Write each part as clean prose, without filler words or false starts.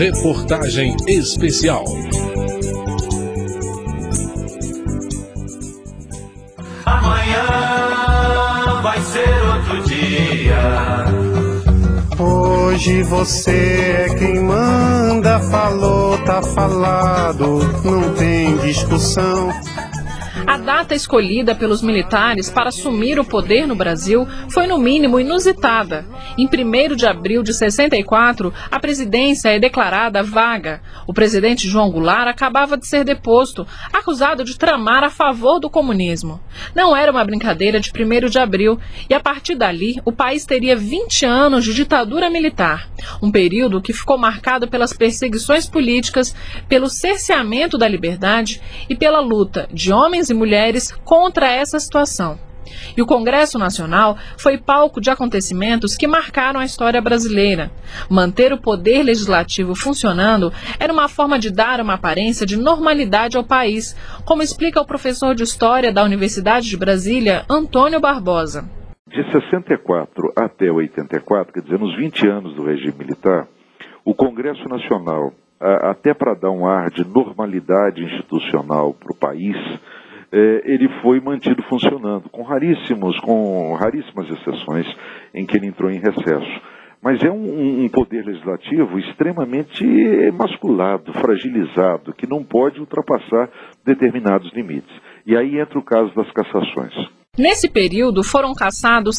Reportagem especial. Amanhã vai ser outro dia. Hoje você é quem manda, falou, tá falado, não tem discussão. A data escolhida pelos militares para assumir o poder no Brasil foi no mínimo inusitada. Em 1º de abril de 64, a presidência é declarada vaga. O presidente João Goulart acabava de ser deposto, acusado de tramar a favor do comunismo. Não era uma brincadeira de 1º de abril, e a partir dali o país teria 20 anos de ditadura militar. Um período que ficou marcado pelas perseguições políticas, pelo cerceamento da liberdade e pela luta de homens e mulheres contra essa situação. E o Congresso Nacional foi palco de acontecimentos que marcaram a história brasileira. Manter o poder legislativo funcionando era uma forma de dar uma aparência de normalidade ao país, como explica o professor de História da Universidade de Brasília, Antônio Barbosa. De 64 até 84, quer dizer, nos 20 anos do regime militar, o Congresso Nacional, até para dar um ar de normalidade institucional para o país, ele foi mantido funcionando, com raríssimas exceções em que ele entrou em recesso. Mas é um poder legislativo extremamente emasculado, fragilizado, que não pode ultrapassar determinados limites. E aí entra o caso das cassações. Nesse período, foram cassados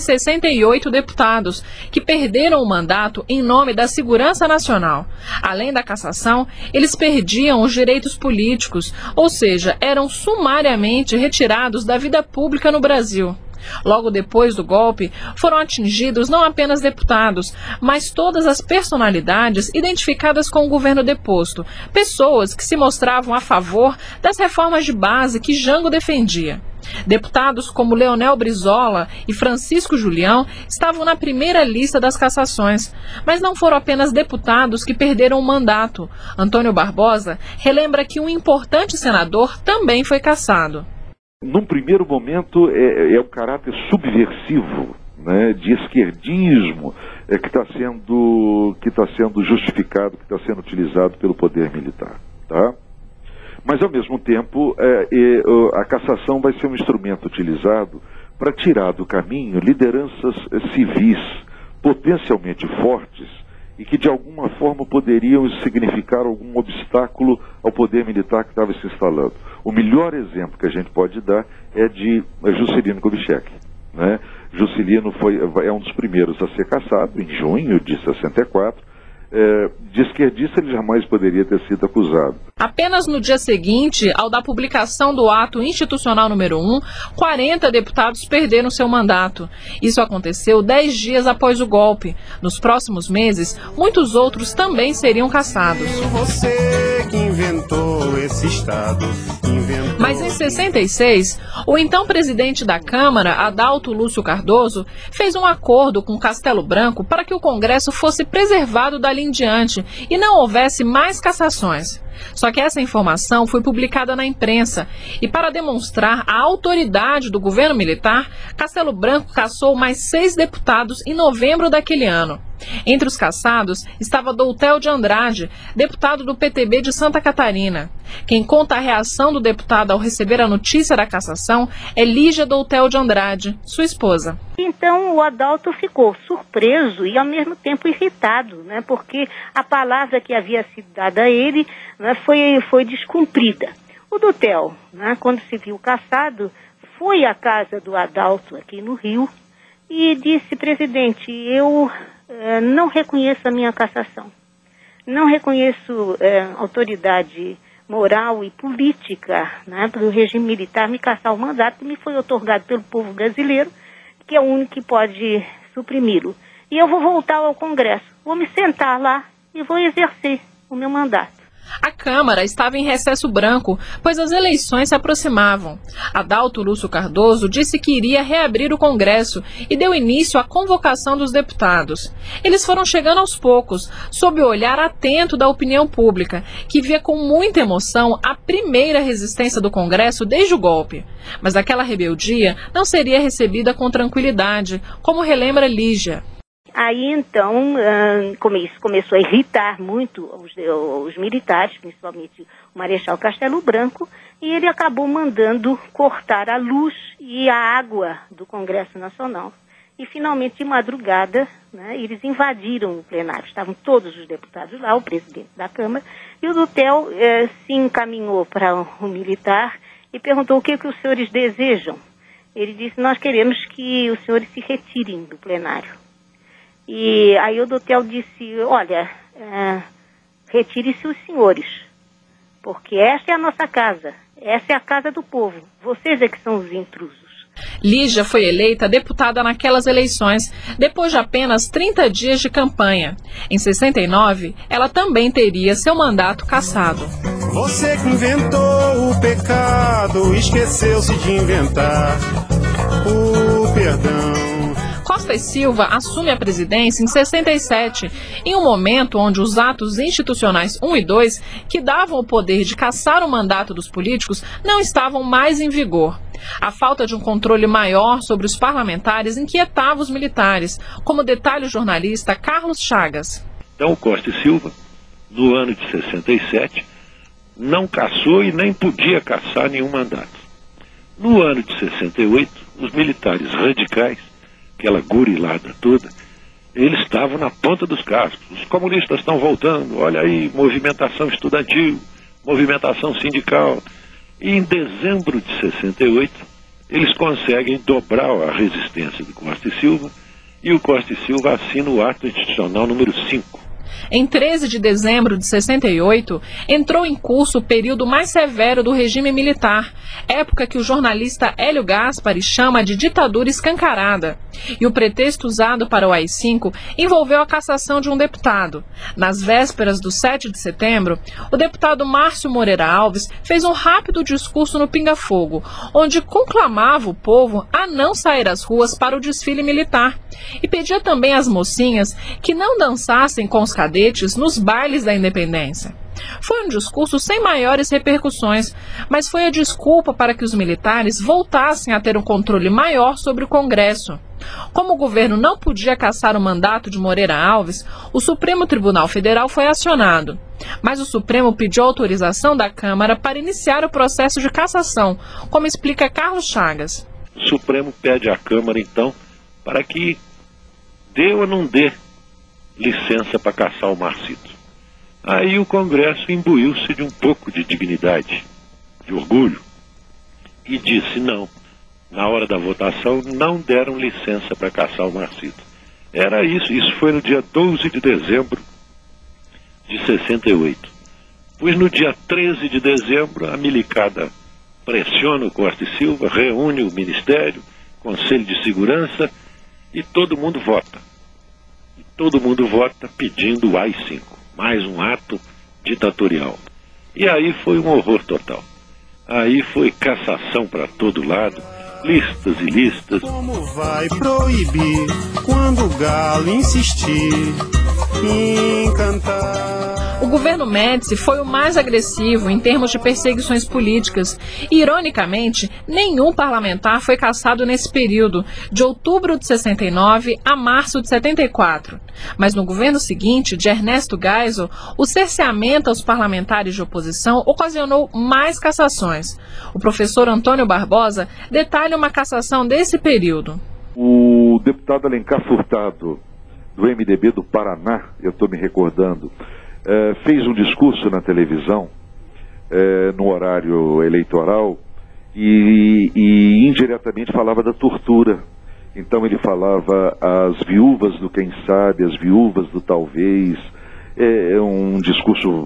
168 deputados, que perderam o mandato em nome da segurança nacional. Além da cassação, eles perdiam os direitos políticos, ou seja, eram sumariamente retirados da vida pública no Brasil. Logo depois do golpe, foram atingidos não apenas deputados, mas todas as personalidades identificadas com o governo deposto, pessoas que se mostravam a favor das reformas de base que Jango defendia. Deputados como Leonel Brizola e Francisco Julião estavam na primeira lista das cassações, mas não foram apenas deputados que perderam o mandato. Antônio Barbosa relembra que um importante senador também foi cassado. Num primeiro momento é o caráter subversivo, né, de esquerdismo que está sendo justificado, que está sendo utilizado pelo poder militar, tá? Mas ao mesmo tempo a cassação vai ser um instrumento utilizado para tirar do caminho lideranças civis potencialmente fortes e que de alguma forma poderiam significar algum obstáculo ao poder militar que estava se instalando. O melhor exemplo que a gente pode dar é de Juscelino Kubitschek, né? Juscelino é um dos primeiros a ser cassado, em junho de 64. De esquerdista ele jamais poderia ter sido acusado. Apenas no dia seguinte, ao da publicação do ato institucional número 1, 40 deputados perderam seu mandato. Isso aconteceu 10 dias após o golpe. Nos próximos meses, muitos outros também seriam cassados. Você que inventou esse estado. Mas em 66, o então presidente da Câmara, Adalto Lúcio Cardoso, fez um acordo com Castelo Branco para que o Congresso fosse preservado dali em diante e não houvesse mais cassações. Só que essa informação foi publicada na imprensa e, para demonstrar a autoridade do governo militar, Castelo Branco cassou mais 6 deputados em novembro daquele ano. Entre os cassados estava Doutel de Andrade, deputado do PTB de Santa Catarina. Quem conta a reação do deputado ao receber a notícia da cassação é Lígia Doutel de Andrade, sua esposa. Então o Adalto ficou surpreso e ao mesmo tempo irritado, né, porque a palavra que havia sido dada a ele, né, foi descumprida. O Doutel, né, quando se viu cassado, foi à casa do Adalto aqui no Rio e disse: presidente, eu não reconheço a minha cassação. Não reconheço autoridade moral e política, né, para o regime militar me cassar o mandato que me foi otorgado pelo povo brasileiro, que é o único que pode suprimi-lo. E eu vou voltar ao Congresso, vou me sentar lá e vou exercer o meu mandato. A Câmara estava em recesso branco, pois as eleições se aproximavam. Adalto Lúcio Cardoso disse que iria reabrir o Congresso e deu início à convocação dos deputados. Eles foram chegando aos poucos, sob o olhar atento da opinião pública, que via com muita emoção a primeira resistência do Congresso desde o golpe. Mas aquela rebeldia não seria recebida com tranquilidade, como relembra Lígia. Aí, então, isso começou a irritar muito os militares, principalmente o Marechal Castelo Branco, e ele acabou mandando cortar a luz e a água do Congresso Nacional. E, finalmente, de madrugada, né, eles invadiram o plenário. Estavam todos os deputados lá, o presidente da Câmara, e o Dutel se encaminhou para o militar e perguntou o que os senhores desejam. Ele disse, nós queremos que os senhores se retirem do plenário. E aí o Dutel disse, olha, retire-se os senhores, porque esta é a nossa casa, essa é a casa do povo, vocês é que são os intrusos. Lígia foi eleita deputada naquelas eleições, depois de apenas 30 dias de campanha. Em 69, ela também teria seu mandato cassado. Você que inventou o pecado, esqueceu-se de inventar o perdão. Costa e Silva assume a presidência em 67, em um momento onde os atos institucionais 1 e 2, que davam o poder de cassar o mandato dos políticos, não estavam mais em vigor. A falta de um controle maior sobre os parlamentares inquietava os militares, como detalha o jornalista Carlos Chagas. Então, Costa e Silva, no ano de 67, não cassou e nem podia cassar nenhum mandato. No ano de 68, os militares radicais, aquela gurilada toda, eles estavam na ponta dos cascos. Os comunistas estão voltando, olha aí, movimentação estudantil, movimentação sindical. E em dezembro de 68, eles conseguem dobrar a resistência do Costa e Silva, e o Costa e Silva assina o ato institucional número 5. Em 13 de dezembro de 68, entrou em curso o período mais severo do regime militar, época que o jornalista Hélio Gaspari chama de ditadura escancarada. E o pretexto usado para o AI-5 envolveu a cassação de um deputado. Nas vésperas do 7 de setembro, o deputado Márcio Moreira Alves fez um rápido discurso no Pinga Fogo, onde conclamava o povo a não sair às ruas para o desfile militar e pedia também às mocinhas que não dançassem com os cadetes nos bailes da independência. Foi um discurso sem maiores repercussões, mas foi a desculpa para que os militares voltassem a ter um controle maior sobre o Congresso. Como o governo não podia cassar o mandato de Moreira Alves, o Supremo Tribunal Federal foi acionado. Mas o Supremo pediu autorização da Câmara para iniciar o processo de cassação, como explica Carlos Chagas. O Supremo pede à Câmara, então, para que dê ou não dê licença para caçar o Marcito. Aí o Congresso imbuiu-se de um pouco de dignidade, de orgulho, e disse não. Na hora da votação não deram licença para caçar o Marcito. Era isso foi no dia 12 de dezembro de 68. Pois no dia 13 de dezembro a milicada pressiona o Costa e Silva, reúne o Ministério, Conselho de Segurança, e todo mundo vota. E todo mundo vota pedindo o AI-5, mais um ato ditatorial. E aí foi um horror total. Aí foi cassação para todo lado, listas e listas. Como vai proibir quando o galo insistir em cantar? O governo Médici foi o mais agressivo em termos de perseguições políticas. E, ironicamente, nenhum parlamentar foi cassado nesse período, de outubro de 69 a março de 74. Mas no governo seguinte, de Ernesto Geisel, o cerceamento aos parlamentares de oposição ocasionou mais cassações. O professor Antônio Barbosa detalha uma cassação desse período. O deputado Alencar Furtado, do MDB do Paraná, eu estou me recordando, fez um discurso na televisão, no horário eleitoral, e indiretamente falava da tortura. Então ele falava as viúvas do quem sabe, as viúvas do talvez. É um discurso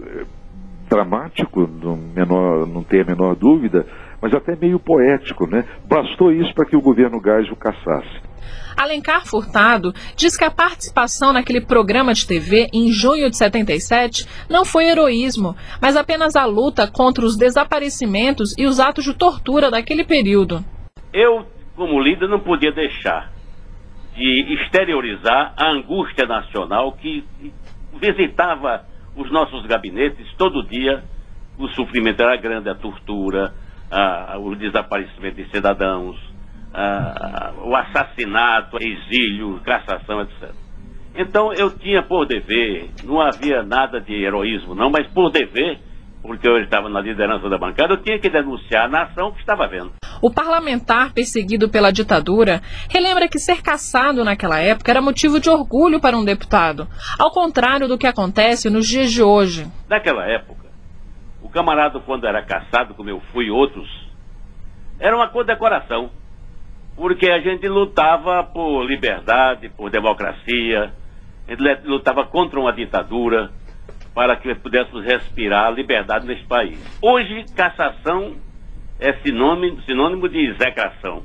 dramático, não tem a menor dúvida, mas até meio poético, né? Bastou isso para que o governo Geisel cassasse. Alencar Furtado diz que a participação naquele programa de TV em junho de 77 não foi heroísmo, mas apenas a luta contra os desaparecimentos e os atos de tortura daquele período. Eu, como líder, não podia deixar de exteriorizar a angústia nacional que visitava os nossos gabinetes todo dia. O sofrimento era grande, a tortura, o desaparecimento de cidadãos, o assassinato, exílio, cassação, etc. Então eu tinha por dever, não havia nada de heroísmo não, mas por dever, porque eu estava na liderança da bancada, eu tinha que denunciar a nação que estava vendo. O parlamentar perseguido pela ditadura relembra que ser cassado naquela época era motivo de orgulho para um deputado, ao contrário do que acontece nos dias de hoje. Naquela época, o camarada, quando era cassado, como eu fui e outros, era uma condecoração, porque a gente lutava por liberdade, por democracia, a gente lutava contra uma ditadura, para que pudéssemos respirar a liberdade nesse país. Hoje, cassação é sinônimo de execração.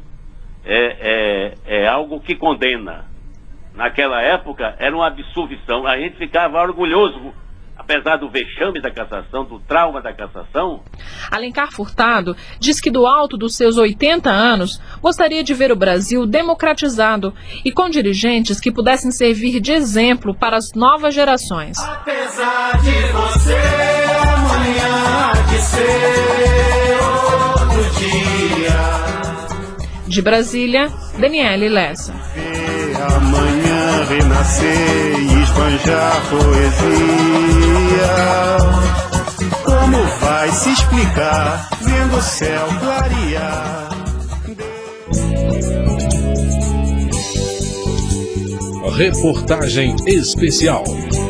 É algo que condena. Naquela época, era uma absolvição. A gente ficava orgulhoso, apesar do vexame da cassação, do trauma da cassação. Alencar Furtado diz que do alto dos seus 80 anos, gostaria de ver o Brasil democratizado e com dirigentes que pudessem servir de exemplo para as novas gerações. Apesar de você, amanhã há de ser outro dia. De Brasília, Daniele Lessa. Amanhã renascer e esbanjar poesia. Como vai se explicar vendo o céu clarear? Reportagem especial.